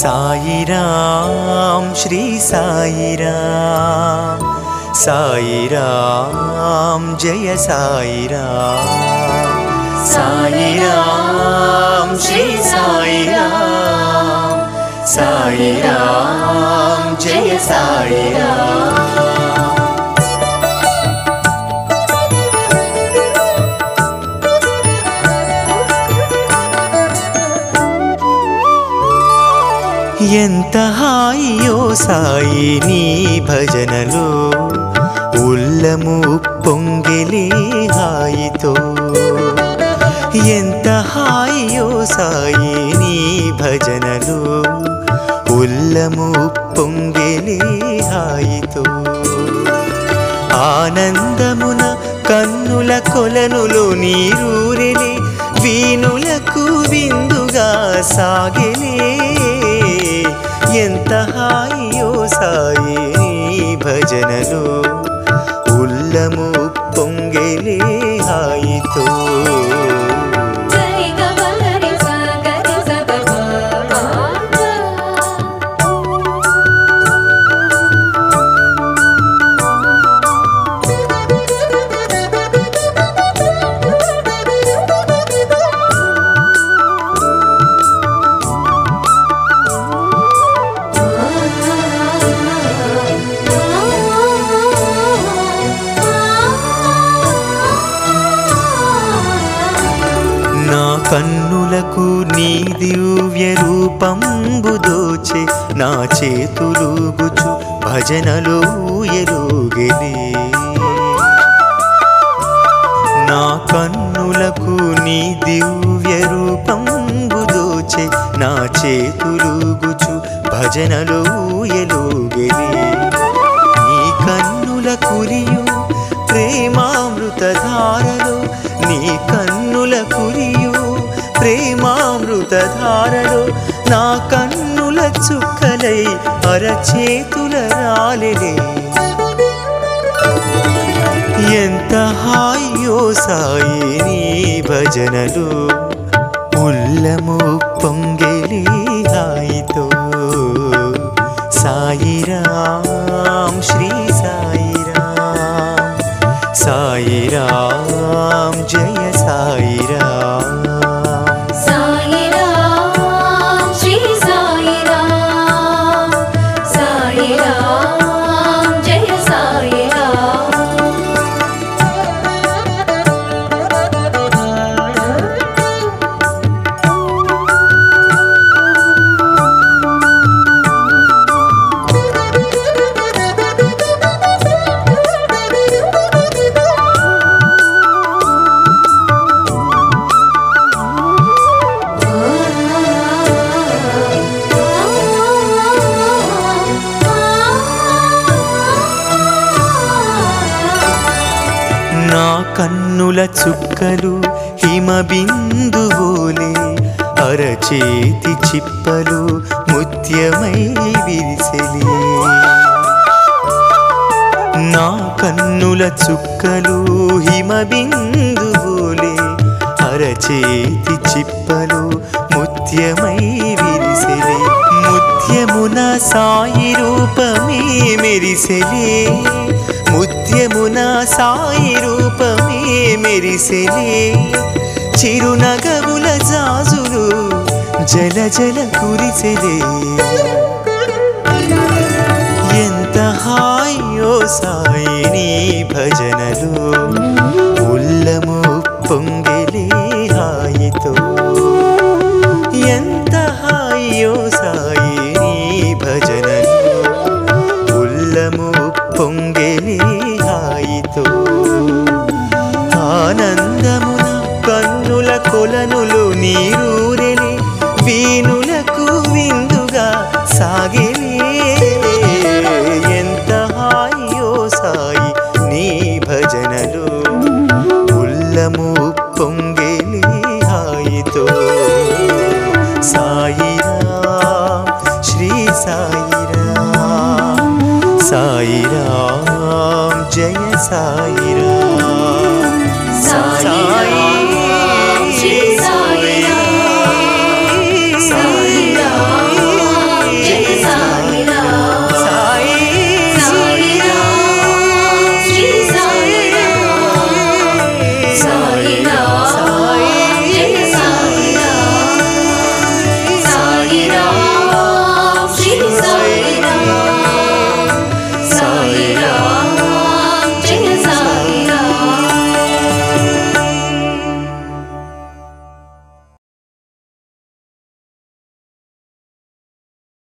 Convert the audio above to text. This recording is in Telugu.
సాయిరాం శ్రీ సాయిరాం సాయిరాం జయ సాయిరాం సాయిరాం శ్రీ సాయిరాం సాయిరాం జయ సాయిరాం ఎంత హాయియో సాయి నీ భజనలో ఉల్లము పొంగిలే హాయితో ఎంత హాయియో సాయి నీ భజనలో ఉల్లము పొంగిలే హాయితో ఆనందమున కన్నుల కొలనులో నీరూరెలే వీణులకు విందుగా సాగెలే ఎంత హాయియో సాయి నీ భజనలో ఉల్లము పొంగిలే హాయితో కన్నులకు నీ దివ్య రూపంబు దోచె నా చేతులుగుచు భజనలో ఎలుగెలే నా కన్నులకు నీ దివ్య రూపంబు దోచె నా చేతులుగుచు భజనలో ఎలుగెలే నీ కన్నుల కురియు ప్రేమామృతధారలో నీ కన్నుల కురియు ప్రేమామృతధారలో నా కన్నుల చుక్కలై అరచేతుల రాలెలే ఎంత హాయియో సాయి నీ భజనలో ఉల్లము పొంగిలే హాయితో సాయిరాం శ్రీ సాయిరాం సాయిరాం జయ సాయిరాం నా కన్నుల చుక్కలు హిమబిందువోలే అరచేతి చిప్పలు ముత్యమై విరిసెలే నా కన్నుల చుక్కలు హిమబిందువోలే అరచేతి చిప్పలు ముత్యమై విరిసెలే ముత్యమున సాయి రూపమే మెరిసెలే ముత్యమున సాయి రూపమే మెరిసెలే చిరునగముల జాజులు జల జల కురిసెలే ఎంత హాయియో సాయి నీ భజనలో ఉల్లము పొంగిలే హాయితో ఎంత హాయియో సాయి నీ భజనలో ఉల్లము పొంగిలే హాయితో ఆనందమున కన్నుల కొలనులు నీరూరెలే వీణులకు విందుగా సాగెలే ఎంత హాయియో సాయి నీ భజనలో ఉల్లము పొంగిలే హాయితో సాయిరాం శ్రీ సాయిరాం సాయిరాం జయ సాయిరాం